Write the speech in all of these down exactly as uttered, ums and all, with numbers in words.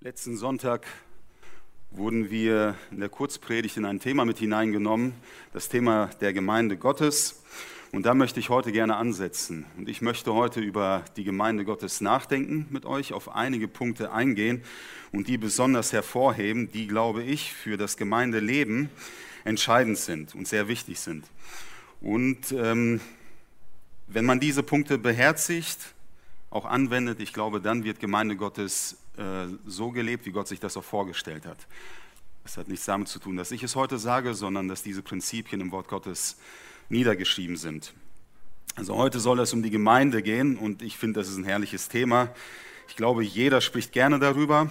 Letzten Sonntag wurden wir in der Kurzpredigt in ein Thema mit hineingenommen, das Thema der Gemeinde Gottes. Und da möchte ich heute gerne ansetzen. Und ich möchte heute über die Gemeinde Gottes nachdenken mit euch, auf einige Punkte eingehen und die besonders hervorheben, die, glaube ich, für das Gemeindeleben entscheidend sind und sehr wichtig sind. Und ähm, wenn man diese Punkte beherzigt, auch anwendet, ich glaube, dann wird Gemeinde Gottes äh, so gelebt, wie Gott sich das auch vorgestellt hat. Das hat nichts damit zu tun, dass ich es heute sage, sondern dass diese Prinzipien im Wort Gottes niedergeschrieben sind. Also heute soll es um die Gemeinde gehen und ich finde, das ist ein herrliches Thema. Ich glaube, jeder spricht gerne darüber.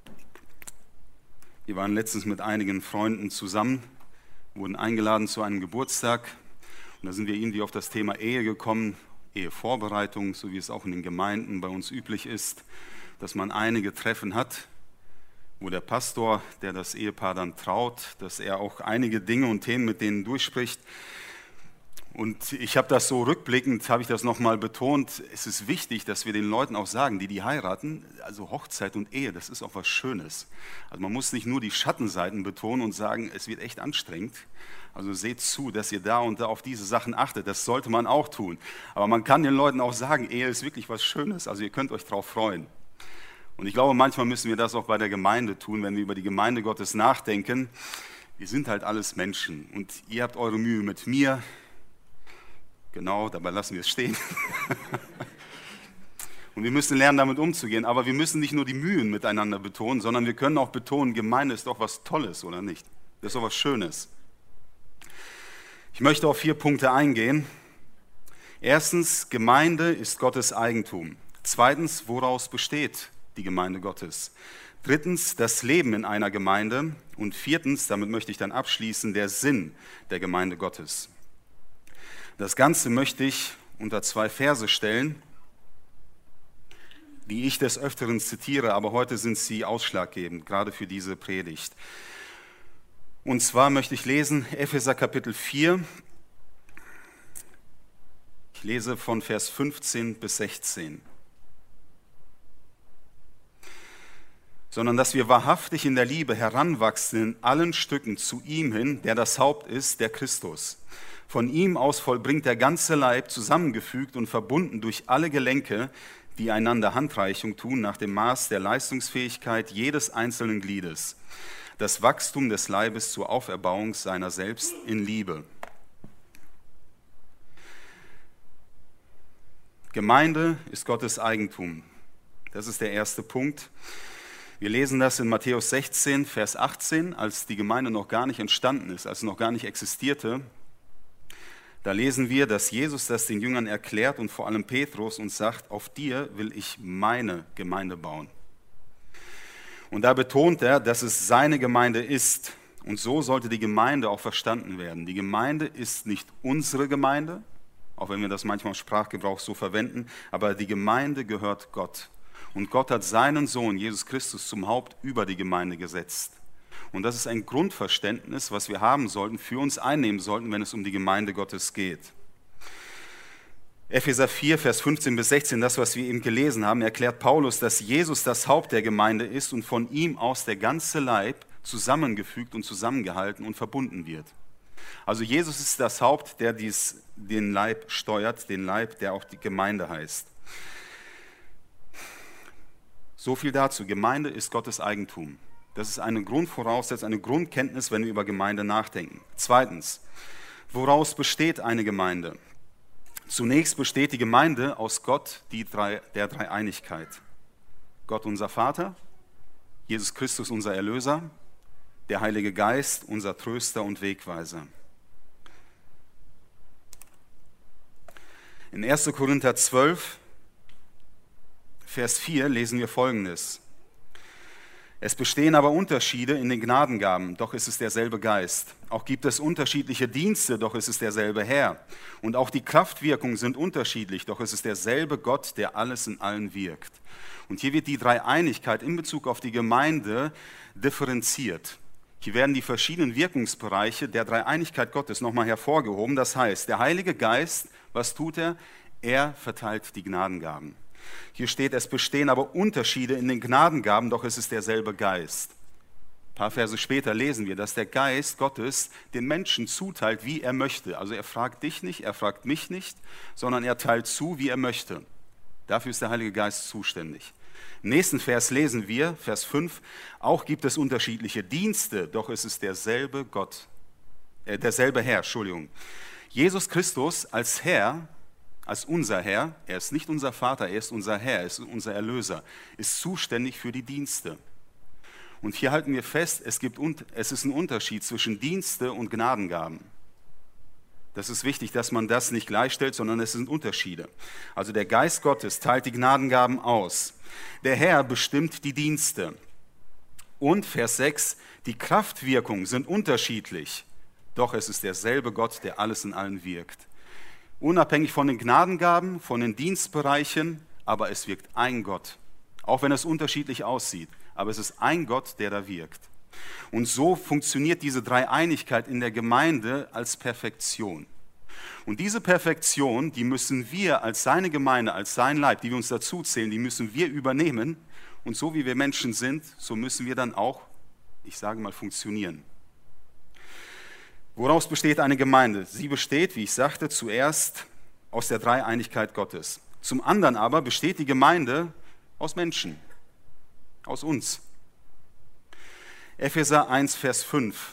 Wir waren letztens mit einigen Freunden zusammen, wurden eingeladen zu einem Geburtstag und da sind wir irgendwie auf das Thema Ehe gekommen, Ehevorbereitung, so wie es auch in den Gemeinden bei uns üblich ist, dass man einige Treffen hat, wo der Pastor, der das Ehepaar dann traut, dass er auch einige Dinge und Themen mit denen durchspricht. Und ich habe das so rückblickend, habe ich das nochmal betont, es ist wichtig, dass wir den Leuten auch sagen, die die heiraten, also Hochzeit und Ehe, das ist auch was Schönes. Also man muss nicht nur die Schattenseiten betonen und sagen, es wird echt anstrengend. Also seht zu, dass ihr da und da auf diese Sachen achtet, das sollte man auch tun. Aber man kann den Leuten auch sagen, Ehe ist wirklich was Schönes, also ihr könnt euch drauf freuen. Und ich glaube, manchmal müssen wir das auch bei der Gemeinde tun, wenn wir über die Gemeinde Gottes nachdenken. Wir sind halt alles Menschen und ihr habt eure Mühe mit mir. Genau, dabei lassen wir es stehen. Und wir müssen lernen, damit umzugehen. Aber wir müssen nicht nur die Mühen miteinander betonen, sondern wir können auch betonen, Gemeinde ist doch was Tolles, oder nicht? Das ist doch was Schönes. Ich möchte auf vier Punkte eingehen. Erstens, Gemeinde ist Gottes Eigentum. Zweitens, woraus besteht die Gemeinde Gottes? Drittens, das Leben in einer Gemeinde. Und viertens, damit möchte ich dann abschließen, der Sinn der Gemeinde Gottes. Das Ganze möchte ich unter zwei Verse stellen, die ich des Öfteren zitiere, aber heute sind sie ausschlaggebend, gerade für diese Predigt. Und zwar möchte ich lesen Epheser Kapitel vier. Ich lese von Vers fünfzehn bis sechzehn. Sondern dass wir wahrhaftig in der Liebe heranwachsen in allen Stücken zu ihm hin, der das Haupt ist, der Christus. Von ihm aus vollbringt der ganze Leib, zusammengefügt und verbunden durch alle Gelenke, die einander Handreichung tun, nach dem Maß der Leistungsfähigkeit jedes einzelnen Gliedes. Das Wachstum des Leibes zur Auferbauung seiner selbst in Liebe. Gemeinde ist Gottes Eigentum. Das ist der erste Punkt. Wir lesen das in Matthäus sechzehn, Vers achtzehn, als die Gemeinde noch gar nicht entstanden ist, als sie noch gar nicht existierte. Da lesen wir, dass Jesus das den Jüngern erklärt und vor allem Petrus und sagt, auf dir will ich meine Gemeinde bauen. Und da betont er, dass es seine Gemeinde ist. Und so sollte die Gemeinde auch verstanden werden. Die Gemeinde ist nicht unsere Gemeinde, auch wenn wir das manchmal im Sprachgebrauch so verwenden, aber die Gemeinde gehört Gott. Und Gott hat seinen Sohn, Jesus Christus, zum Haupt über die Gemeinde gesetzt. Und das ist ein Grundverständnis, was wir haben sollten, für uns einnehmen sollten, wenn es um die Gemeinde Gottes geht. Epheser vier, Vers fünfzehn bis sechzehn, das, was wir eben gelesen haben, erklärt Paulus, dass Jesus das Haupt der Gemeinde ist und von ihm aus der ganze Leib zusammengefügt und zusammengehalten und verbunden wird. Also Jesus ist das Haupt, der dies, den Leib steuert, den Leib, der auch die Gemeinde heißt. So viel dazu. Gemeinde ist Gottes Eigentum. Das ist eine Grundvoraussetzung, eine Grundkenntnis, wenn wir über Gemeinde nachdenken. Zweitens, woraus besteht eine Gemeinde? Zunächst besteht die Gemeinde aus Gott, die drei, der Dreieinigkeit. Gott unser Vater, Jesus Christus unser Erlöser, der Heilige Geist unser Tröster und Wegweiser. In erster Korinther zwölf, Vers vier lesen wir Folgendes. Es bestehen aber Unterschiede in den Gnadengaben, doch ist es derselbe Geist. Auch gibt es unterschiedliche Dienste, doch ist es derselbe Herr. Und auch die Kraftwirkungen sind unterschiedlich, doch ist es derselbe Gott, der alles in allen wirkt. Und hier wird die Dreieinigkeit in Bezug auf die Gemeinde differenziert. Hier werden die verschiedenen Wirkungsbereiche der Dreieinigkeit Gottes nochmal hervorgehoben. Das heißt, der Heilige Geist, was tut er? Er verteilt die Gnadengaben. Hier steht, es bestehen aber Unterschiede in den Gnadengaben, doch es ist derselbe Geist. Ein paar Verse später lesen wir, dass der Geist Gottes den Menschen zuteilt, wie er möchte. Also er fragt dich nicht, er fragt mich nicht, sondern er teilt zu, wie er möchte. Dafür ist der Heilige Geist zuständig. Im nächsten Vers lesen wir, Vers fünf, auch gibt es unterschiedliche Dienste, doch es ist derselbe Gott, äh, derselbe Herr, Entschuldigung. Jesus Christus als Herr, als unser Herr, er ist nicht unser Vater, er ist unser Herr, er ist unser Erlöser, ist zuständig für die Dienste. Und hier halten wir fest, es, gibt, es ist ein Unterschied zwischen Dienste und Gnadengaben. Das ist wichtig, dass man das nicht gleichstellt, sondern es sind Unterschiede. Also der Geist Gottes teilt die Gnadengaben aus. Der Herr bestimmt die Dienste. Und Vers sechs, die Kraftwirkungen sind unterschiedlich, doch es ist derselbe Gott, der alles in allen wirkt. Unabhängig von den Gnadengaben, von den Dienstbereichen, aber es wirkt ein Gott. Auch wenn es unterschiedlich aussieht, aber es ist ein Gott, der da wirkt. Und so funktioniert diese Dreieinigkeit in der Gemeinde als Perfektion. Und diese Perfektion, die müssen wir als seine Gemeinde, als sein Leib, die wir uns dazu zählen, die müssen wir übernehmen. Und so wie wir Menschen sind, so müssen wir dann auch, ich sage mal, funktionieren. Woraus besteht eine Gemeinde? Sie besteht, wie ich sagte, zuerst aus der Dreieinigkeit Gottes. Zum anderen aber besteht die Gemeinde aus Menschen, aus uns. Epheser eins, Vers fünf.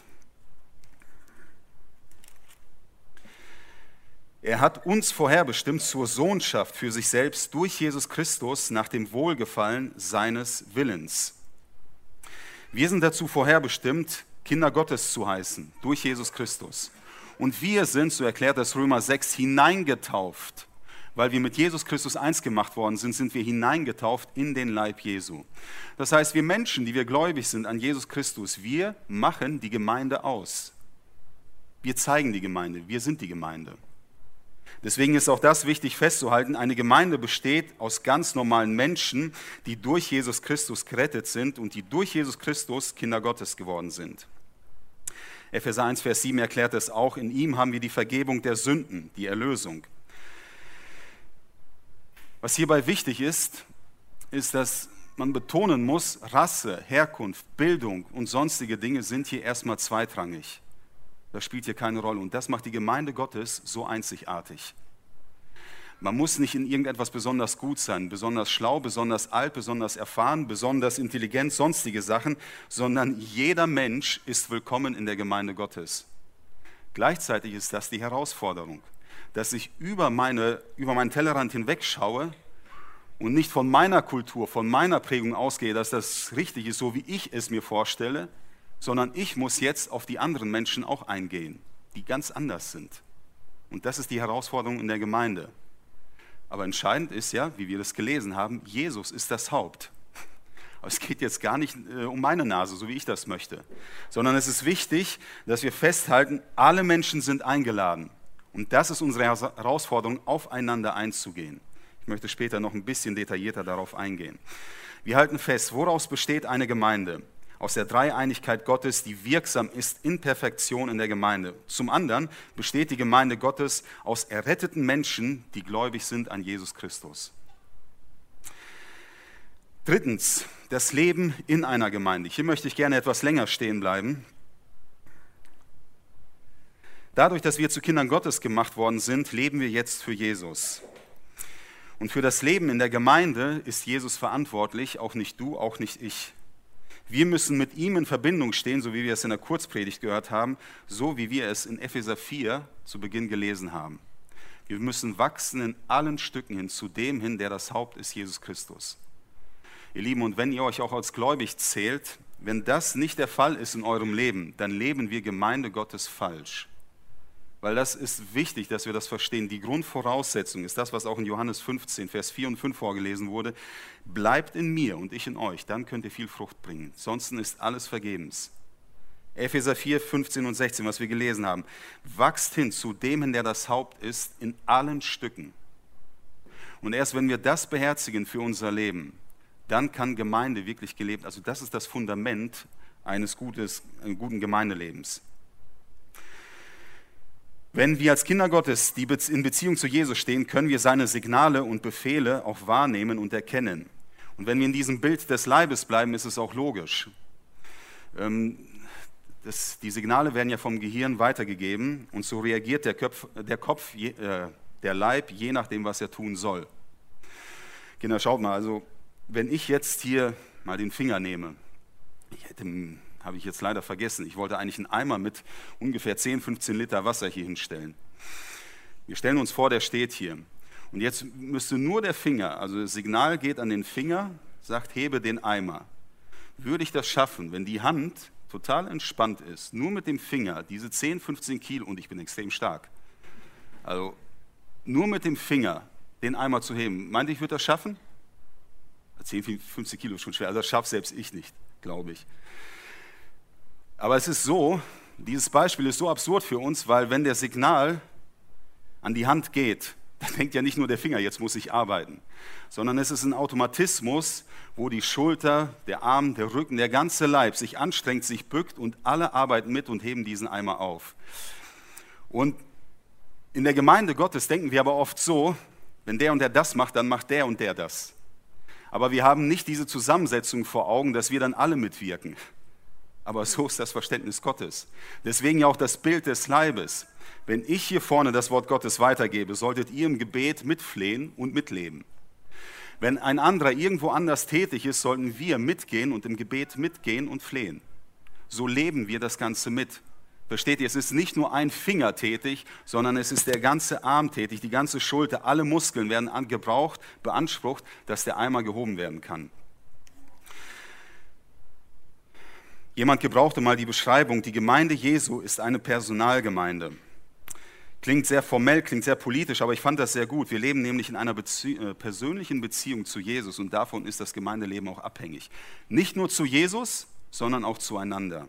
Er hat uns vorherbestimmt zur Sohnschaft für sich selbst durch Jesus Christus nach dem Wohlgefallen seines Willens. Wir sind dazu vorherbestimmt, Kinder Gottes zu heißen, durch Jesus Christus. Und wir sind, so erklärt das Römer sechs, hineingetauft. Weil wir mit Jesus Christus eins gemacht worden sind, sind wir hineingetauft in den Leib Jesu. Das heißt, wir Menschen, die wir gläubig sind an Jesus Christus, wir machen die Gemeinde aus. Wir zeigen die Gemeinde, wir sind die Gemeinde. Deswegen ist auch das wichtig festzuhalten, eine Gemeinde besteht aus ganz normalen Menschen, die durch Jesus Christus gerettet sind und die durch Jesus Christus Kinder Gottes geworden sind. Epheser eins, Vers sieben erklärt es auch, in ihm haben wir die Vergebung der Sünden, die Erlösung. Was hierbei wichtig ist, ist, dass man betonen muss, Rasse, Herkunft, Bildung und sonstige Dinge sind hier erstmal zweitrangig. Das spielt hier keine Rolle und das macht die Gemeinde Gottes so einzigartig. Man muss nicht in irgendetwas besonders gut sein, besonders schlau, besonders alt, besonders erfahren, besonders intelligent, sonstige Sachen, sondern jeder Mensch ist willkommen in der Gemeinde Gottes. Gleichzeitig ist das die Herausforderung, dass ich über, meine, über meinen Tellerrand hinwegschaue und nicht von meiner Kultur, von meiner Prägung ausgehe, dass das richtig ist, so wie ich es mir vorstelle, sondern ich muss jetzt auf die anderen Menschen auch eingehen, die ganz anders sind. Und das ist die Herausforderung in der Gemeinde. Aber entscheidend ist ja, wie wir das gelesen haben, Jesus ist das Haupt. Aber es geht jetzt gar nicht äh, um meine Nase, so wie ich das möchte, sondern es ist wichtig, dass wir festhalten, alle Menschen sind eingeladen. Und das ist unsere Herausforderung, aufeinander einzugehen. Ich möchte später noch ein bisschen detaillierter darauf eingehen. Wir halten fest, woraus besteht eine Gemeinde? Aus der Dreieinigkeit Gottes, die wirksam ist in Perfektion in der Gemeinde. Zum anderen besteht die Gemeinde Gottes aus erretteten Menschen, die gläubig sind an Jesus Christus. Drittens, das Leben in einer Gemeinde. Hier möchte ich gerne etwas länger stehen bleiben. Dadurch, dass wir zu Kindern Gottes gemacht worden sind, leben wir jetzt für Jesus. Und für das Leben in der Gemeinde ist Jesus verantwortlich, auch nicht du, auch nicht ich. Wir müssen mit ihm in Verbindung stehen, so wie wir es in der Kurzpredigt gehört haben, so wie wir es in Epheser vier zu Beginn gelesen haben. Wir müssen wachsen in allen Stücken hin zu dem hin, der das Haupt ist, Jesus Christus. Ihr Lieben, und wenn ihr euch auch als gläubig zählt, wenn das nicht der Fall ist in eurem Leben, dann leben wir Gemeinde Gottes falsch. Weil das ist wichtig, dass wir das verstehen. Die Grundvoraussetzung ist das, was auch in Johannes fünfzehn, Vers vier und fünf vorgelesen wurde. Bleibt in mir und ich in euch, dann könnt ihr viel Frucht bringen. Sonst ist alles vergebens. Epheser vier, fünfzehn und sechzehn, was wir gelesen haben. Wachst hin zu dem hin, der das Haupt ist, in allen Stücken. Und erst wenn wir das beherzigen für unser Leben, dann kann Gemeinde wirklich gelebt. Also das ist das Fundament eines gutes, guten Gemeindelebens. Wenn wir als Kinder Gottes, die in Beziehung zu Jesus stehen, können wir seine Signale und Befehle auch wahrnehmen und erkennen. Und wenn wir in diesem Bild des Leibes bleiben, ist es auch logisch. Ähm, das, die Signale werden ja vom Gehirn weitergegeben und so reagiert der, Köpf, der Kopf, je, äh, der Leib, je nachdem, was er tun soll. Kinder, schaut mal, also wenn ich jetzt hier mal den Finger nehme, ich hätte... habe ich jetzt leider vergessen. Ich wollte eigentlich einen Eimer mit ungefähr zehn, fünfzehn Liter Wasser hier hinstellen. Wir stellen uns vor, der steht hier. Und jetzt müsste nur der Finger, also das Signal geht an den Finger, sagt, hebe den Eimer. Würde ich das schaffen, wenn die Hand total entspannt ist, nur mit dem Finger, diese zehn, fünfzehn Kilo, und ich bin extrem stark, also nur mit dem Finger den Eimer zu heben, meinte ich, würde das schaffen? zehn, fünfzehn Kilo ist schon schwer, also das schafft selbst ich nicht, glaube ich. Aber es ist so, dieses Beispiel ist so absurd für uns, weil wenn der Signal an die Hand geht, dann denkt ja nicht nur der Finger, jetzt muss ich arbeiten, sondern es ist ein Automatismus, wo die Schulter, der Arm, der Rücken, der ganze Leib sich anstrengt, sich bückt und alle arbeiten mit und heben diesen Eimer auf. Und in der Gemeinde Gottes denken wir aber oft so, wenn der und der das macht, dann macht der und der das. Aber wir haben nicht diese Zusammensetzung vor Augen, dass wir dann alle mitwirken. Aber so ist das Verständnis Gottes. Deswegen ja auch das Bild des Leibes. Wenn ich hier vorne das Wort Gottes weitergebe, solltet ihr im Gebet mitflehen und mitleben. Wenn ein anderer irgendwo anders tätig ist, sollten wir mitgehen und im Gebet mitgehen und flehen. So leben wir das Ganze mit. Versteht ihr, es ist nicht nur ein Finger tätig, sondern es ist der ganze Arm tätig, die ganze Schulter, alle Muskeln werden gebraucht, beansprucht, dass der Eimer gehoben werden kann. Jemand gebrauchte mal die Beschreibung, die Gemeinde Jesu ist eine Personalgemeinde. Klingt sehr formell, klingt sehr politisch, aber ich fand das sehr gut. Wir leben nämlich in einer Bezie- äh, persönlichen Beziehung zu Jesus und davon ist das Gemeindeleben auch abhängig. Nicht nur zu Jesus, sondern auch zueinander.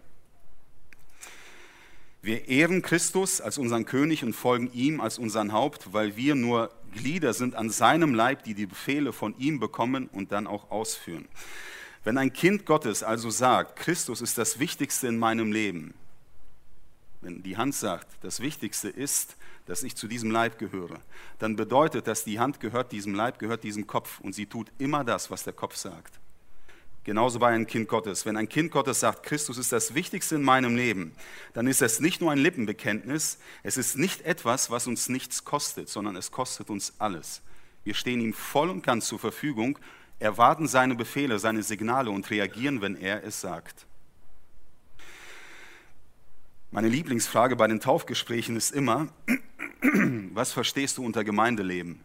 Wir ehren Christus als unseren König und folgen ihm als unseren Haupt, weil wir nur Glieder sind an seinem Leib, die die Befehle von ihm bekommen und dann auch ausführen. Wenn ein Kind Gottes also sagt, Christus ist das Wichtigste in meinem Leben, wenn die Hand sagt, das Wichtigste ist, dass ich zu diesem Leib gehöre, dann bedeutet das, die Hand gehört diesem Leib, gehört diesem Kopf und sie tut immer das, was der Kopf sagt. Genauso bei einem Kind Gottes. Wenn ein Kind Gottes sagt, Christus ist das Wichtigste in meinem Leben, dann ist das nicht nur ein Lippenbekenntnis, es ist nicht etwas, was uns nichts kostet, sondern es kostet uns alles. Wir stehen ihm voll und ganz zur Verfügung, erwarten seine Befehle, seine Signale und reagieren, wenn er es sagt. Meine Lieblingsfrage bei den Taufgesprächen ist immer, was verstehst du unter Gemeindeleben?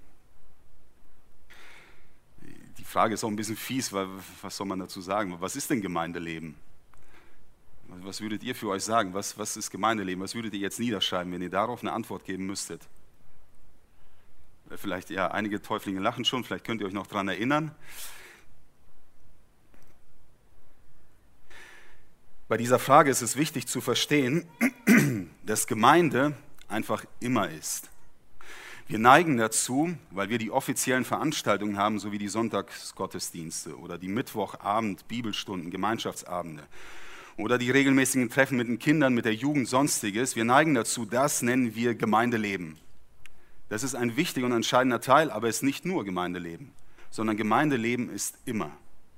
Die Frage ist auch ein bisschen fies, weil was soll man dazu sagen? Was ist denn Gemeindeleben? Was würdet ihr für euch sagen? Was, was ist Gemeindeleben? Was würdet ihr jetzt niederschreiben, wenn ihr darauf eine Antwort geben müsstet? Vielleicht, ja, einige Täuflinge lachen schon, vielleicht könnt ihr euch noch daran erinnern. Bei dieser Frage ist es wichtig zu verstehen, dass Gemeinde einfach immer ist. Wir neigen dazu, weil wir die offiziellen Veranstaltungen haben, so wie die Sonntagsgottesdienste oder die Mittwochabend, Bibelstunden, Gemeinschaftsabende oder die regelmäßigen Treffen mit den Kindern, mit der Jugend, Sonstiges. Wir neigen dazu, das nennen wir Gemeindeleben. Das ist ein wichtiger und entscheidender Teil, aber es ist nicht nur Gemeindeleben, sondern Gemeindeleben ist immer.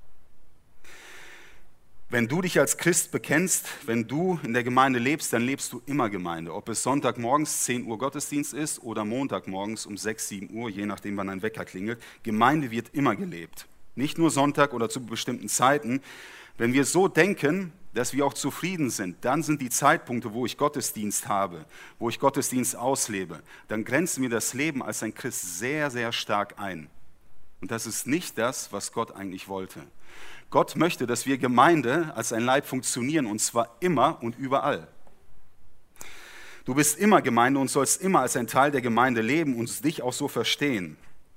Wenn du dich als Christ bekennst, wenn du in der Gemeinde lebst, dann lebst du immer Gemeinde. Ob es Sonntagmorgens zehn Uhr Gottesdienst ist oder Montagmorgens um sechs, sieben Uhr, je nachdem wann ein Wecker klingelt. Gemeinde wird immer gelebt. Nicht nur Sonntag oder zu bestimmten Zeiten. Wenn wir so denken, dass wir auch zufrieden sind, dann sind die Zeitpunkte, wo ich Gottesdienst habe, wo ich Gottesdienst auslebe, dann grenzen wir das Leben als ein Christ sehr, sehr stark ein. Und das ist nicht das, was Gott eigentlich wollte. Gott möchte, dass wir Gemeinde als ein Leib funktionieren, und zwar immer und überall. Du bist immer Gemeinde und sollst immer als ein Teil der Gemeinde leben und dich auch so verstehen.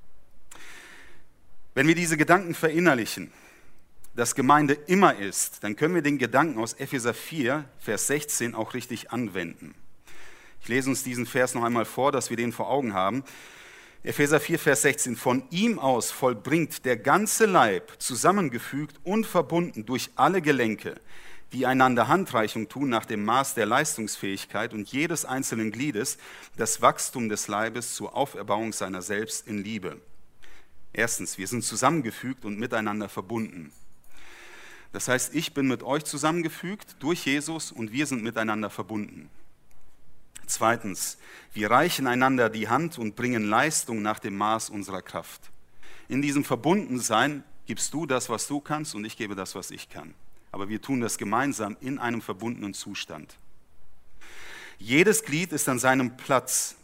Wenn wir diese Gedanken verinnerlichen, dass Gemeinde immer ist, dann können wir den Gedanken aus Epheser vier, Vers sechzehn auch richtig anwenden. Ich lese uns diesen Vers noch einmal vor, dass wir den vor Augen haben. Epheser vier, Vers sechzehn, von ihm aus vollbringt der ganze Leib, zusammengefügt und verbunden durch alle Gelenke, die einander Handreichung tun nach dem Maß der Leistungsfähigkeit und jedes einzelnen Gliedes das Wachstum des Leibes zur Auferbauung seiner selbst in Liebe. Erstens, wir sind zusammengefügt und miteinander verbunden. Das heißt, ich bin mit euch zusammengefügt durch Jesus und wir sind miteinander verbunden. Zweitens, wir reichen einander die Hand und bringen Leistung nach dem Maß unserer Kraft. In diesem Verbundensein gibst du das, was du kannst, und ich gebe das, was ich kann. Aber wir tun das gemeinsam in einem verbundenen Zustand. Jedes Glied ist an seinem Platz.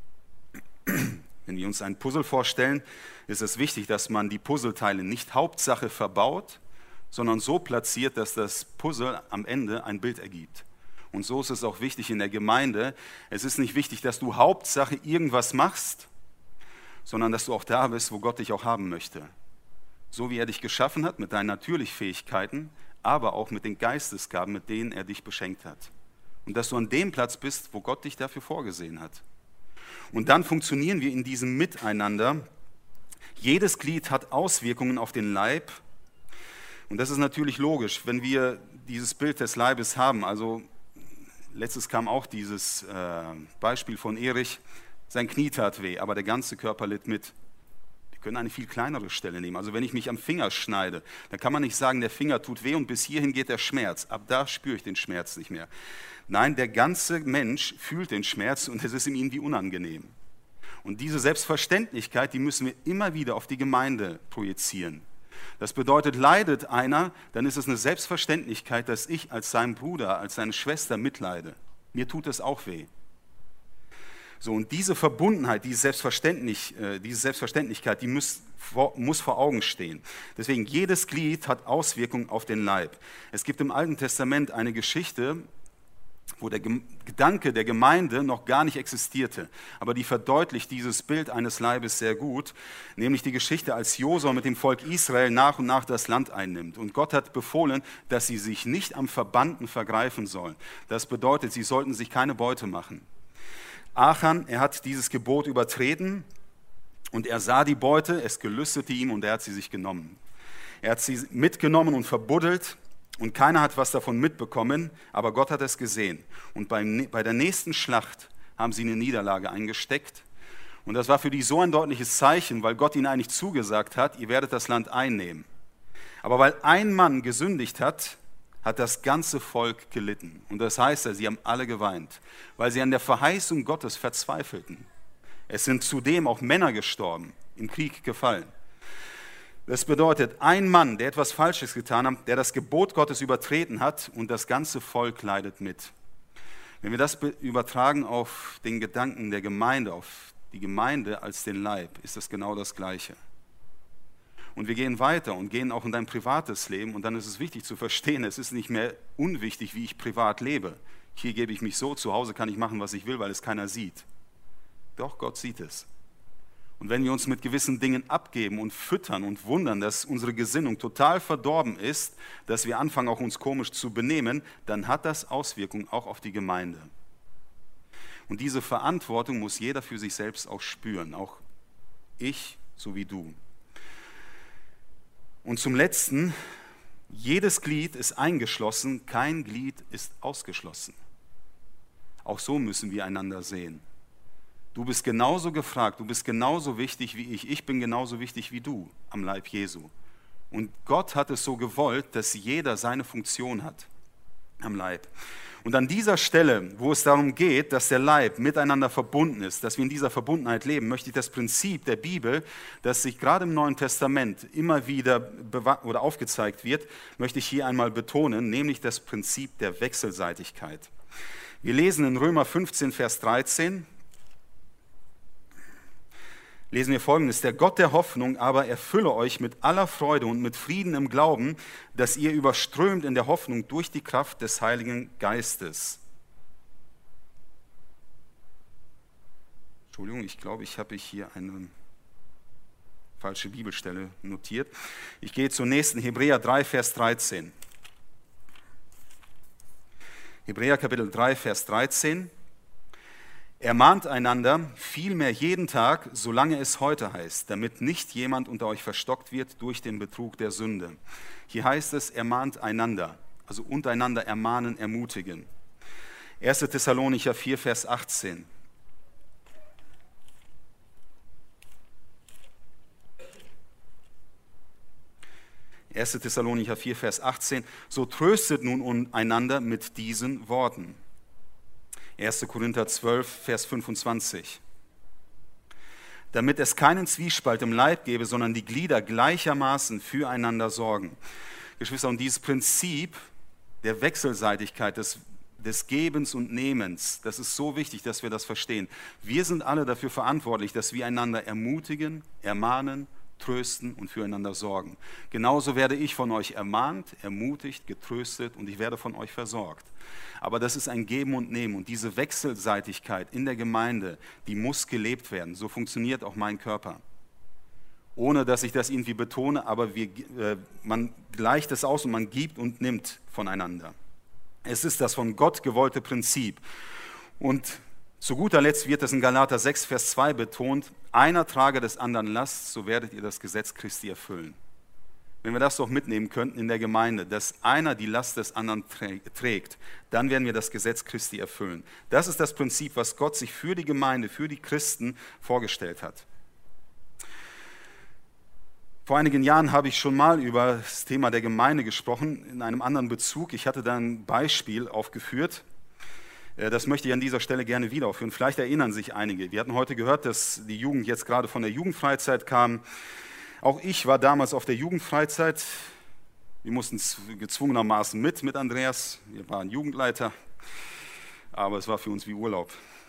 Wenn wir uns ein Puzzle vorstellen, ist es wichtig, dass man die Puzzleteile nicht Hauptsache verbaut, sondern so platziert, dass das Puzzle am Ende ein Bild ergibt. Und so ist es auch wichtig in der Gemeinde. Es ist nicht wichtig, dass du Hauptsache irgendwas machst, sondern dass du auch da bist, wo Gott dich auch haben möchte. So wie er dich geschaffen hat, mit deinen natürlichen Fähigkeiten, aber auch mit den Geistesgaben, mit denen er dich beschenkt hat. Und dass du an dem Platz bist, wo Gott dich dafür vorgesehen hat. Und dann funktionieren wir in diesem Miteinander. Jedes Glied hat Auswirkungen auf den Leib. Und das ist natürlich logisch, wenn wir dieses Bild des Leibes haben. Also letztes kam auch dieses äh, Beispiel von Erich. Sein Knie tat weh, aber der ganze Körper litt mit. Wir können eine viel kleinere Stelle nehmen. Also wenn ich mich am Finger schneide, dann kann man nicht sagen, der Finger tut weh und bis hierhin geht der Schmerz. Ab da spüre ich den Schmerz nicht mehr. Nein, der ganze Mensch fühlt den Schmerz und es ist ihm irgendwie unangenehm. Und diese Selbstverständlichkeit, die müssen wir immer wieder auf die Gemeinde projizieren. Das bedeutet, leidet einer, dann ist es eine Selbstverständlichkeit, dass ich als sein Bruder, als seine Schwester mitleide. Mir tut es auch weh. So, und diese Verbundenheit, diese, Selbstverständlich, äh, diese Selbstverständlichkeit, die muss vor, muss vor Augen stehen. Deswegen, jedes Glied hat Auswirkungen auf den Leib. Es gibt im Alten Testament eine Geschichte, wo der Gedanke der Gemeinde noch gar nicht existierte. Aber die verdeutlicht dieses Bild eines Leibes sehr gut, nämlich die Geschichte, als Josua mit dem Volk Israel nach und nach das Land einnimmt. Und Gott hat befohlen, dass sie sich nicht am Verbannten vergreifen sollen. Das bedeutet, sie sollten sich keine Beute machen. Achan, er hat dieses Gebot übertreten und er sah die Beute, es gelüstete ihm und er hat sie sich genommen. Er hat sie mitgenommen und verbuddelt. Und keiner hat was davon mitbekommen, aber Gott hat es gesehen. Und beim, bei der nächsten Schlacht haben sie eine Niederlage eingesteckt. Und das war für die so ein deutliches Zeichen, weil Gott ihnen eigentlich zugesagt hat, ihr werdet das Land einnehmen. Aber weil ein Mann gesündigt hat, hat das ganze Volk gelitten. Und das heißt, sie haben alle geweint, weil sie an der Verheißung Gottes verzweifelten. Es sind zudem auch Männer gestorben, im Krieg gefallen. Das bedeutet, ein Mann, der etwas Falsches getan hat, der das Gebot Gottes übertreten hat und das ganze Volk leidet mit. Wenn wir das übertragen auf den Gedanken der Gemeinde, auf die Gemeinde als den Leib, ist das genau das Gleiche. Und wir gehen weiter und gehen auch in dein privates Leben und dann ist es wichtig zu verstehen, es ist nicht mehr unwichtig, wie ich privat lebe. Hier gebe ich mich so, zu Hause kann ich machen, was ich will, weil es keiner sieht. Doch, Gott sieht es. Und wenn wir uns mit gewissen Dingen abgeben und füttern und wundern, dass unsere Gesinnung total verdorben ist, dass wir anfangen, auch uns komisch zu benehmen, dann hat das Auswirkungen auch auf die Gemeinde. Und diese Verantwortung muss jeder für sich selbst auch spüren, auch ich so wie du. Und zum Letzten, jedes Glied ist eingeschlossen, kein Glied ist ausgeschlossen. Auch so müssen wir einander sehen. Du bist genauso gefragt, du bist genauso wichtig wie ich, ich bin genauso wichtig wie du am Leib Jesu. Und Gott hat es so gewollt, dass jeder seine Funktion hat am Leib. Und an dieser Stelle, wo es darum geht, dass der Leib miteinander verbunden ist, dass wir in dieser Verbundenheit leben, möchte ich das Prinzip der Bibel, das sich gerade im Neuen Testament immer wieder bewa- oder aufgezeigt wird, möchte ich hier einmal betonen, nämlich das Prinzip der Wechselseitigkeit. Wir lesen in Römer fünfzehn, Vers dreizehn, lesen wir Folgendes: Der Gott der Hoffnung aber erfülle euch mit aller Freude und mit Frieden im Glauben, dass ihr überströmt in der Hoffnung durch die Kraft des Heiligen Geistes. Entschuldigung, ich glaube, ich habe hier eine falsche Bibelstelle notiert. Ich gehe zur nächsten, Hebräer drei, Vers dreizehn. Hebräer Kapitel drei, Vers dreizehn. Ermahnt einander vielmehr jeden Tag, solange es heute heißt, damit nicht jemand unter euch verstockt wird durch den Betrug der Sünde. Hier heißt es, ermahnt einander. Also untereinander ermahnen, ermutigen. erster Thessalonicher vier, Vers achtzehn. erster Thessalonicher vier, Vers achtzehn. So tröstet nun einander mit diesen Worten. erster Korinther zwölf, Vers fünfundzwanzig. Damit es keinen Zwiespalt im Leib gebe, sondern die Glieder gleichermaßen füreinander sorgen. Geschwister, und dieses Prinzip der Wechselseitigkeit, des, des Gebens und Nehmens, das ist so wichtig, dass wir das verstehen. Wir sind alle dafür verantwortlich, dass wir einander ermutigen, ermahnen, trösten und füreinander sorgen. Genauso werde ich von euch ermahnt, ermutigt, getröstet und ich werde von euch versorgt. Aber das ist ein Geben und Nehmen und diese Wechselseitigkeit in der Gemeinde, die muss gelebt werden. So funktioniert auch mein Körper. Ohne, dass ich das irgendwie betone, aber wir, äh, man gleicht es aus und man gibt und nimmt voneinander. Es ist das von Gott gewollte Prinzip. Und zu guter Letzt wird es in Galater sechs, Vers zwei betont, einer trage des anderen Last, so werdet ihr das Gesetz Christi erfüllen. Wenn wir das doch mitnehmen könnten in der Gemeinde, dass einer die Last des anderen trägt, dann werden wir das Gesetz Christi erfüllen. Das ist das Prinzip, was Gott sich für die Gemeinde, für die Christen vorgestellt hat. Vor einigen Jahren habe ich schon mal über das Thema der Gemeinde gesprochen, in einem anderen Bezug. Ich hatte da ein Beispiel aufgeführt. Das möchte ich an dieser Stelle gerne wieder aufführen. Vielleicht erinnern sich einige. Wir hatten heute gehört, dass die Jugend jetzt gerade von der Jugendfreizeit kam. Auch ich war damals auf der Jugendfreizeit. Wir mussten gezwungenermaßen mit, mit Andreas. Wir waren Jugendleiter, aber es war für uns wie Urlaub.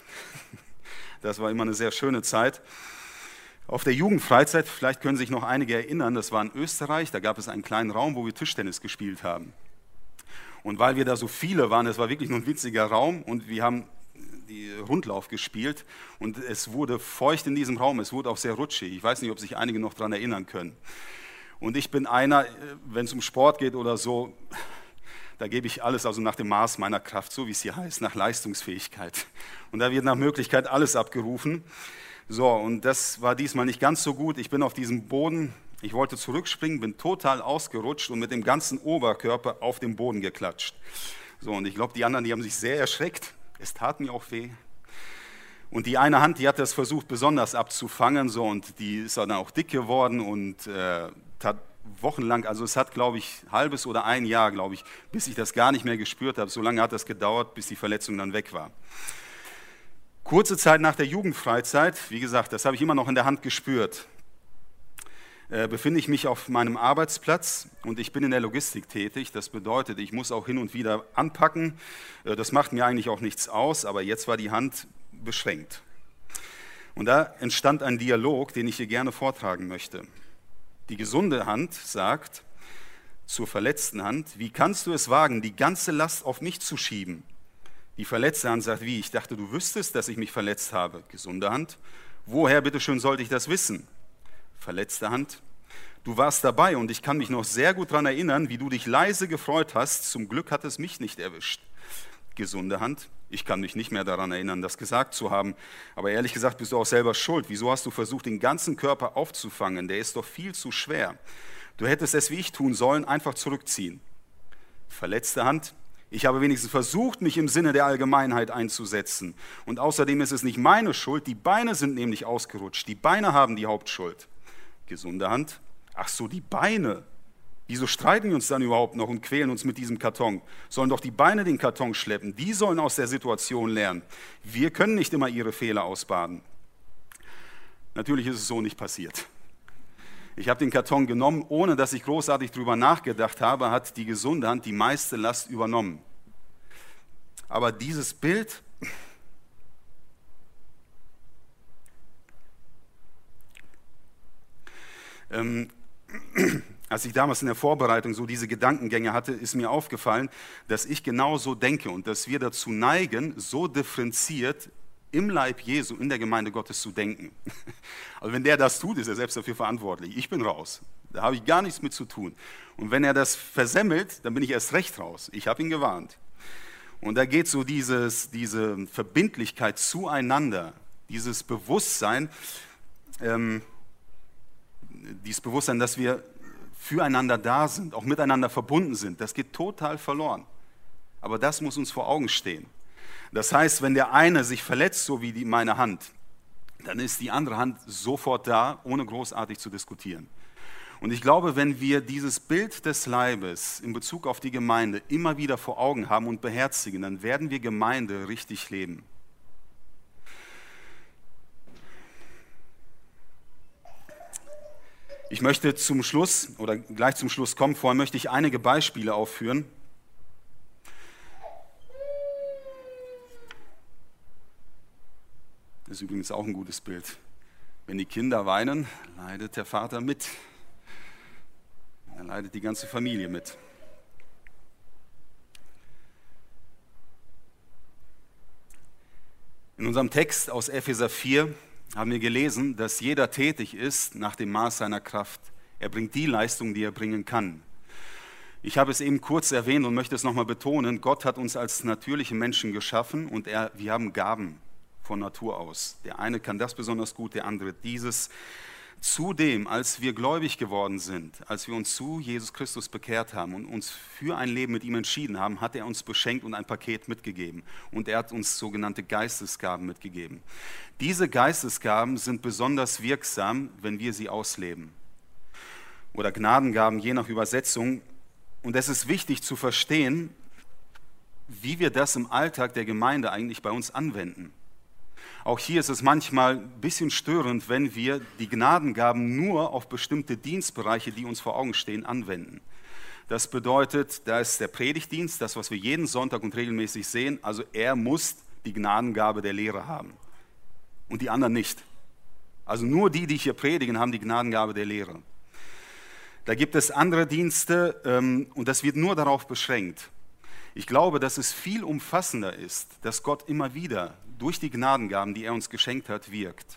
Das war immer eine sehr schöne Zeit. Auf der Jugendfreizeit, vielleicht können sich noch einige erinnern, das war in Österreich, da gab es einen kleinen Raum, wo wir Tischtennis gespielt haben. Und weil wir da so viele waren, es war wirklich nur ein winziger Raum und wir haben die Rundlauf gespielt und es wurde feucht in diesem Raum, es wurde auch sehr rutschig. Ich weiß nicht, ob sich einige noch daran erinnern können. Und ich bin einer, wenn es um Sport geht oder so, da gebe ich alles, also nach dem Maß meiner Kraft, so wie es hier heißt, nach Leistungsfähigkeit. Und da wird nach Möglichkeit alles abgerufen. So, und das war diesmal nicht ganz so gut. Ich bin auf diesem Boden, ich wollte zurückspringen, bin total ausgerutscht und mit dem ganzen Oberkörper auf den Boden geklatscht. So, und ich glaube, die anderen, die haben sich sehr erschreckt. Es tat mir auch weh. Und die eine Hand, die hat das versucht, besonders abzufangen, so, und die ist dann auch dick geworden und äh, tat wochenlang, also es hat, glaube ich, ein halbes oder ein Jahr, glaube ich, bis ich das gar nicht mehr gespürt habe. So lange hat das gedauert, bis die Verletzung dann weg war. Kurze Zeit nach der Jugendfreizeit, wie gesagt, das habe ich immer noch in der Hand gespürt, äh, befinde ich mich auf meinem Arbeitsplatz und ich bin in der Logistik tätig. Das bedeutet, ich muss auch hin und wieder anpacken. Äh, das macht mir eigentlich auch nichts aus, aber jetzt war die Hand beschränkt. Und da entstand ein Dialog, den ich hier gerne vortragen möchte. Die gesunde Hand sagt zur verletzten Hand, wie kannst du es wagen, die ganze Last auf mich zu schieben? Die verletzte Hand sagt, wie? Ich dachte, du wüsstest, dass ich mich verletzt habe. Gesunde Hand. Woher, bitteschön, sollte ich das wissen? Verletzte Hand. Du warst dabei und ich kann mich noch sehr gut daran erinnern, wie du dich leise gefreut hast. Zum Glück hat es mich nicht erwischt. Gesunde Hand. Ich kann mich nicht mehr daran erinnern, das gesagt zu haben. Aber ehrlich gesagt bist du auch selber schuld. Wieso hast du versucht, den ganzen Körper aufzufangen? Der ist doch viel zu schwer. Du hättest es wie ich tun sollen, einfach zurückziehen. Verletzte Hand. Ich habe wenigstens versucht, mich im Sinne der Allgemeinheit einzusetzen. Und außerdem ist es nicht meine Schuld, die Beine sind nämlich ausgerutscht. Die Beine haben die Hauptschuld. Gesunde Hand. Ach so, die Beine. Wieso streiten wir uns dann überhaupt noch und quälen uns mit diesem Karton? Sollen doch die Beine den Karton schleppen. Die sollen aus der Situation lernen. Wir können nicht immer ihre Fehler ausbaden. Natürlich ist es so nicht passiert. Ich habe den Karton genommen, ohne dass ich großartig darüber nachgedacht habe, hat die gesunde Hand die meiste Last übernommen. Aber dieses Bild, ähm, als ich damals in der Vorbereitung so diese Gedankengänge hatte, ist mir aufgefallen, dass ich genau so denke und dass wir dazu neigen, so differenziert im Leib Jesu, in der Gemeinde Gottes zu denken. Also wenn der das tut, ist er selbst dafür verantwortlich. Ich bin raus. Da habe ich gar nichts mit zu tun. Und wenn er das versemmelt, dann bin ich erst recht raus. Ich habe ihn gewarnt. Und da geht so dieses, diese Verbindlichkeit zueinander, dieses Bewusstsein, ähm, dieses Bewusstsein, dass wir füreinander da sind, auch miteinander verbunden sind, das geht total verloren. Aber das muss uns vor Augen stehen. Das heißt, wenn der eine sich verletzt, so wie die, meine Hand, dann ist die andere Hand sofort da, ohne großartig zu diskutieren. Und ich glaube, wenn wir dieses Bild des Leibes in Bezug auf die Gemeinde immer wieder vor Augen haben und beherzigen, dann werden wir Gemeinde richtig leben. Ich möchte zum Schluss oder gleich zum Schluss kommen, vorher möchte ich einige Beispiele aufführen. Das ist übrigens auch ein gutes Bild. Wenn die Kinder weinen, leidet der Vater mit. Dann leidet die ganze Familie mit. In unserem Text aus Epheser vier haben wir gelesen, dass jeder tätig ist nach dem Maß seiner Kraft. Er bringt die Leistung, die er bringen kann. Ich habe es eben kurz erwähnt und möchte es nochmal betonen. Gott hat uns als natürliche Menschen geschaffen und er, wir haben Gaben von Natur aus. Der eine kann das besonders gut, der andere dieses. Zudem, als wir gläubig geworden sind, als wir uns zu Jesus Christus bekehrt haben und uns für ein Leben mit ihm entschieden haben, hat er uns beschenkt und ein Paket mitgegeben. Und er hat uns sogenannte Geistesgaben mitgegeben. Diese Geistesgaben sind besonders wirksam, wenn wir sie ausleben. Oder Gnadengaben, je nach Übersetzung. Und es ist wichtig zu verstehen, wie wir das im Alltag der Gemeinde eigentlich bei uns anwenden. Auch hier ist es manchmal ein bisschen störend, wenn wir die Gnadengaben nur auf bestimmte Dienstbereiche, die uns vor Augen stehen, anwenden. Das bedeutet, da ist der Predigtdienst, das, was wir jeden Sonntag und regelmäßig sehen, also er muss die Gnadengabe der Lehre haben und die anderen nicht. Also nur die, die hier predigen, haben die Gnadengabe der Lehre. Da gibt es andere Dienste und das wird nur darauf beschränkt. Ich glaube, dass es viel umfassender ist, dass Gott immer wieder durch die Gnadengaben, die er uns geschenkt hat, wirkt.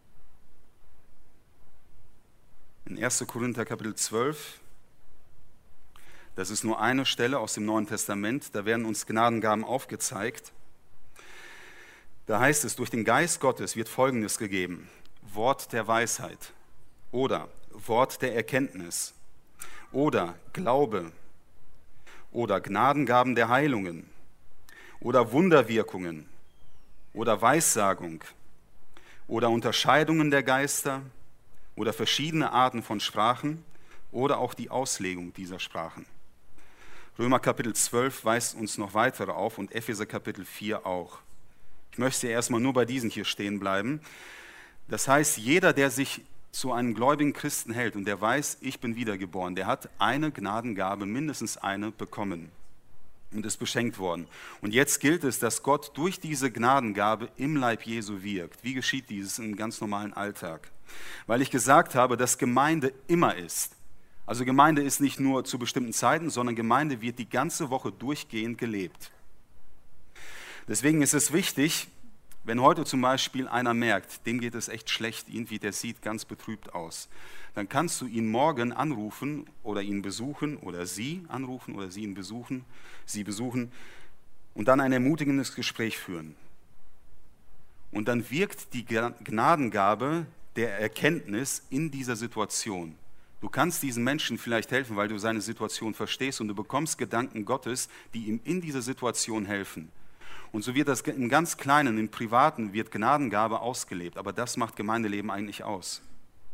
In erster Korinther Kapitel zwölf, das ist nur eine Stelle aus dem Neuen Testament, da werden uns Gnadengaben aufgezeigt. Da heißt es, durch den Geist Gottes wird Folgendes gegeben: Wort der Weisheit oder Wort der Erkenntnis oder Glaube oder Gnadengaben der Heilungen oder Wunderwirkungen oder Weissagung oder Unterscheidungen der Geister oder verschiedene Arten von Sprachen oder auch die Auslegung dieser Sprachen. Römer Kapitel zwölf weist uns noch weitere auf und Epheser Kapitel vier auch. Ich möchte erstmal nur bei diesen hier stehen bleiben. Das heißt, jeder, der sich zu einem gläubigen Christen hält und der weiß, ich bin wiedergeboren, der hat eine Gnadengabe, mindestens eine, bekommen und ist beschenkt worden. Und jetzt gilt es, dass Gott durch diese Gnadengabe im Leib Jesu wirkt. Wie geschieht dieses im ganz normalen Alltag? Weil ich gesagt habe, dass Gemeinde immer ist. Also Gemeinde ist nicht nur zu bestimmten Zeiten, sondern Gemeinde wird die ganze Woche durchgehend gelebt. Deswegen ist es wichtig, wenn heute zum Beispiel einer merkt, dem geht es echt schlecht, irgendwie, der sieht ganz betrübt aus, dann kannst du ihn morgen anrufen oder ihn besuchen oder sie anrufen oder sie ihn besuchen, sie besuchen und dann ein ermutigendes Gespräch führen. Und dann wirkt die Gnadengabe der Erkenntnis in dieser Situation. Du kannst diesen Menschen vielleicht helfen, weil du seine Situation verstehst und du bekommst Gedanken Gottes, die ihm in dieser Situation helfen. Und so wird das im ganz Kleinen, im Privaten, wird Gnadengabe ausgelebt. Aber das macht Gemeindeleben eigentlich aus.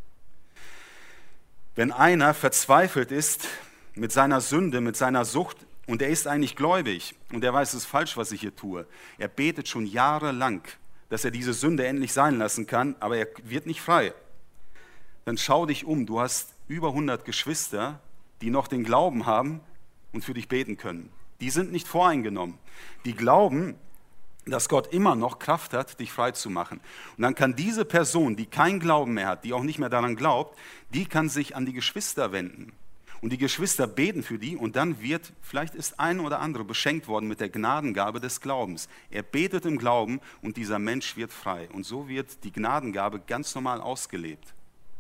Wenn einer verzweifelt ist mit seiner Sünde, mit seiner Sucht und er ist eigentlich gläubig und er weiß, es ist falsch, was ich hier tue, er betet schon jahrelang, dass er diese Sünde endlich sein lassen kann, aber er wird nicht frei. Dann schau dich um, du hast über hundert Geschwister, die noch den Glauben haben und für dich beten können. Die sind nicht voreingenommen. Die glauben, dass Gott immer noch Kraft hat, dich frei zu machen. Und dann kann diese Person, die keinen Glauben mehr hat, die auch nicht mehr daran glaubt, die kann sich an die Geschwister wenden. Und die Geschwister beten für die und dann wird, vielleicht ist ein oder andere beschenkt worden mit der Gnadengabe des Glaubens. Er betet im Glauben und dieser Mensch wird frei. Und so wird die Gnadengabe ganz normal ausgelebt.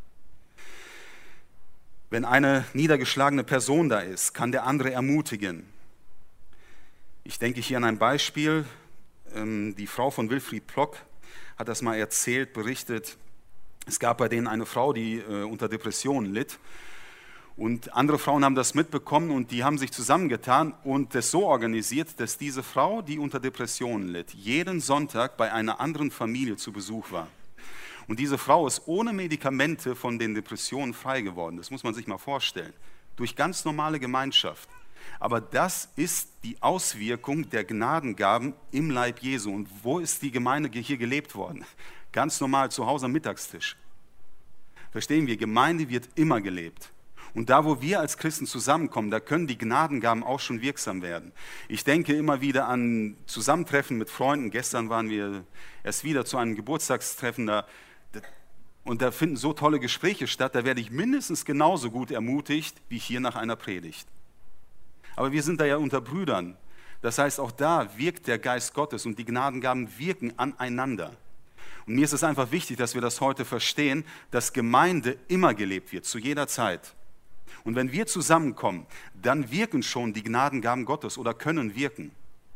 Wenn eine niedergeschlagene Person da ist, kann der andere ermutigen. Ich denke hier an ein Beispiel. Die Frau von Wilfried Plock hat das mal erzählt, berichtet. Es gab bei denen eine Frau, die unter Depressionen litt. Und andere Frauen haben das mitbekommen und die haben sich zusammengetan und das so organisiert, dass diese Frau, die unter Depressionen litt, jeden Sonntag bei einer anderen Familie zu Besuch war. Und diese Frau ist ohne Medikamente von den Depressionen frei geworden. Das muss man sich mal vorstellen. Durch ganz normale Gemeinschaft. Aber das ist die Auswirkung der Gnadengaben im Leib Jesu. Und wo ist die Gemeinde hier gelebt worden? Ganz normal zu Hause am Mittagstisch. Verstehen wir, Gemeinde wird immer gelebt. Und da, wo wir als Christen zusammenkommen, da können die Gnadengaben auch schon wirksam werden. Ich denke immer wieder an Zusammentreffen mit Freunden. Gestern waren wir erst wieder zu einem Geburtstagstreffen da. Und da finden so tolle Gespräche statt. Da werde ich mindestens genauso gut ermutigt wie hier nach einer Predigt. Aber wir sind da ja unter Brüdern. Das heißt, auch da wirkt der Geist Gottes und die Gnadengaben wirken aneinander. Und mir ist es einfach wichtig, dass wir das heute verstehen, dass Gemeinde immer gelebt wird, zu jeder Zeit. Und wenn wir zusammenkommen, dann wirken schon die Gnadengaben Gottes oder können wirken.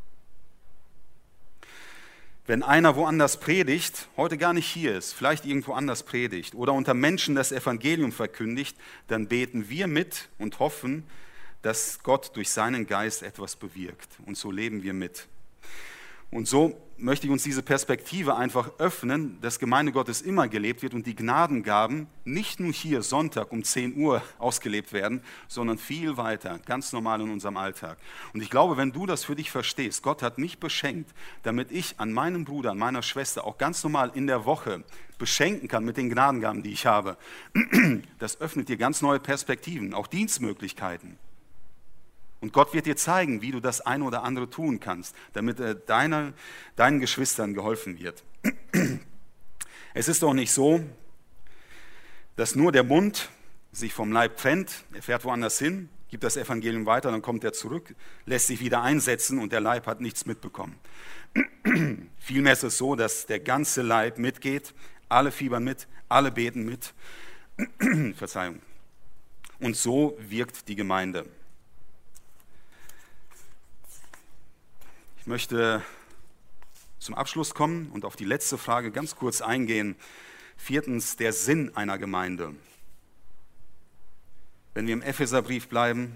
Wenn einer woanders predigt, heute gar nicht hier ist, vielleicht irgendwo anders predigt oder unter Menschen das Evangelium verkündigt, dann beten wir mit und hoffen, dass Gott durch seinen Geist etwas bewirkt. Und so leben wir mit. Und so möchte ich uns diese Perspektive einfach öffnen, dass Gemeinde Gottes immer gelebt wird und die Gnadengaben nicht nur hier Sonntag um zehn Uhr ausgelebt werden, sondern viel weiter, ganz normal in unserem Alltag. Und ich glaube, wenn du das für dich verstehst, Gott hat mich beschenkt, damit ich an meinem Bruder, an meiner Schwester auch ganz normal in der Woche beschenken kann mit den Gnadengaben, die ich habe, das öffnet dir ganz neue Perspektiven, auch Dienstmöglichkeiten. Und Gott wird dir zeigen, wie du das eine oder andere tun kannst, damit äh, deine, deinen Geschwistern geholfen wird. Es ist doch nicht so, dass nur der Mund sich vom Leib trennt, er fährt woanders hin, gibt das Evangelium weiter, dann kommt er zurück, lässt sich wieder einsetzen und der Leib hat nichts mitbekommen. Vielmehr ist es so, dass der ganze Leib mitgeht, alle fiebern mit, alle beten mit. Verzeihung. Und so wirkt die Gemeinde. Ich möchte zum Abschluss kommen und auf die letzte Frage ganz kurz eingehen. Viertens, der Sinn einer Gemeinde. Wenn wir im Epheserbrief bleiben,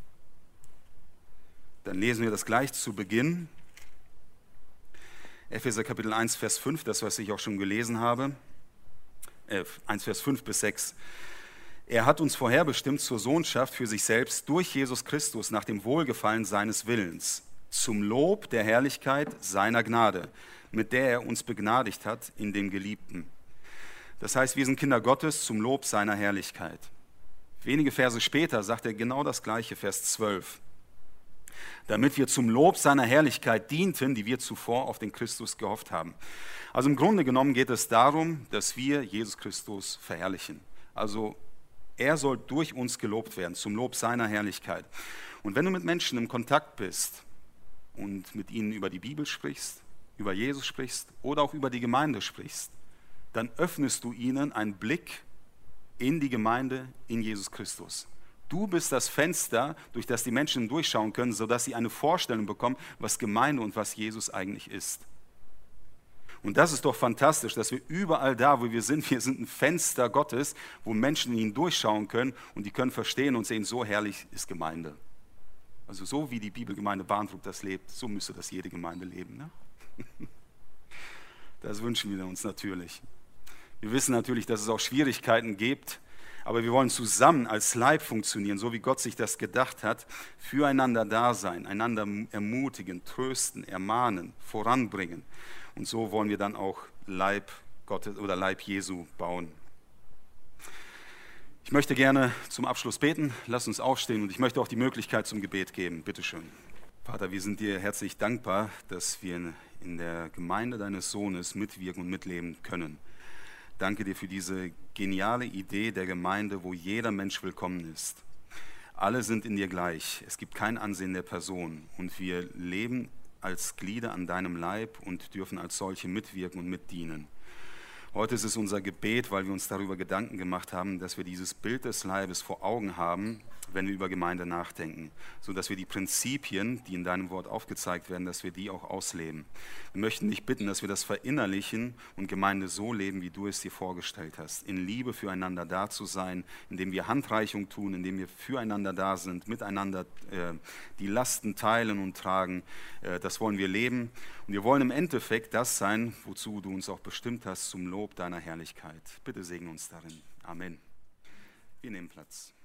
dann lesen wir das gleich zu Beginn. Epheser Kapitel eins, Vers fünf, das, was ich auch schon gelesen habe. Äh, eins, Vers fünf bis sechs. Er hat uns vorherbestimmt zur Sohnschaft für sich selbst durch Jesus Christus nach dem Wohlgefallen seines Willens, zum Lob der Herrlichkeit seiner Gnade, mit der er uns begnadigt hat in dem Geliebten. Das heißt, wir sind Kinder Gottes zum Lob seiner Herrlichkeit. Wenige Verse später sagt er genau das gleiche, Vers zwölf. Damit wir zum Lob seiner Herrlichkeit dienten, die wir zuvor auf den Christus gehofft haben. Also im Grunde genommen geht es darum, dass wir Jesus Christus verherrlichen. Also er soll durch uns gelobt werden, zum Lob seiner Herrlichkeit. Und wenn du mit Menschen im Kontakt bist, und mit ihnen über die Bibel sprichst, über Jesus sprichst oder auch über die Gemeinde sprichst, dann öffnest du ihnen einen Blick in die Gemeinde, in Jesus Christus. Du bist das Fenster, durch das die Menschen durchschauen können, sodass sie eine Vorstellung bekommen, was Gemeinde und was Jesus eigentlich ist. Und das ist doch fantastisch, dass wir überall da, wo wir sind, wir sind ein Fenster Gottes, wo Menschen in ihn durchschauen können und die können verstehen und sehen, so herrlich ist Gemeinde. Also so wie die Bibelgemeinde Barndruck das lebt, so müsste das jede Gemeinde leben. Ne? Das wünschen wir uns natürlich. Wir wissen natürlich, dass es auch Schwierigkeiten gibt, aber wir wollen zusammen als Leib funktionieren, so wie Gott sich das gedacht hat, füreinander da sein, einander ermutigen, trösten, ermahnen, voranbringen. Und so wollen wir dann auch Leib Gottes oder Leib Jesu bauen. Ich möchte gerne zum Abschluss beten. Lass uns aufstehen und ich möchte auch die Möglichkeit zum Gebet geben. Bitte schön. Vater, wir sind dir herzlich dankbar, dass wir in der Gemeinde deines Sohnes mitwirken und mitleben können. Danke dir für diese geniale Idee der Gemeinde, wo jeder Mensch willkommen ist. Alle sind in dir gleich. Es gibt kein Ansehen der Person und wir leben als Glieder an deinem Leib und dürfen als solche mitwirken und mitdienen. Heute ist es unser Gebet, weil wir uns darüber Gedanken gemacht haben, dass wir dieses Bild des Leibes vor Augen haben, wenn wir über Gemeinde nachdenken, sodass wir die Prinzipien, die in deinem Wort aufgezeigt werden, dass wir die auch ausleben. Wir möchten dich bitten, dass wir das verinnerlichen und Gemeinde so leben, wie du es dir vorgestellt hast, in Liebe füreinander da zu sein, indem wir Handreichung tun, indem wir füreinander da sind, miteinander äh, die Lasten teilen und tragen. Äh, das wollen wir leben und wir wollen im Endeffekt das sein, wozu du uns auch bestimmt hast, zum Lob deiner Herrlichkeit. Bitte segne uns darin. Amen. Wir nehmen Platz.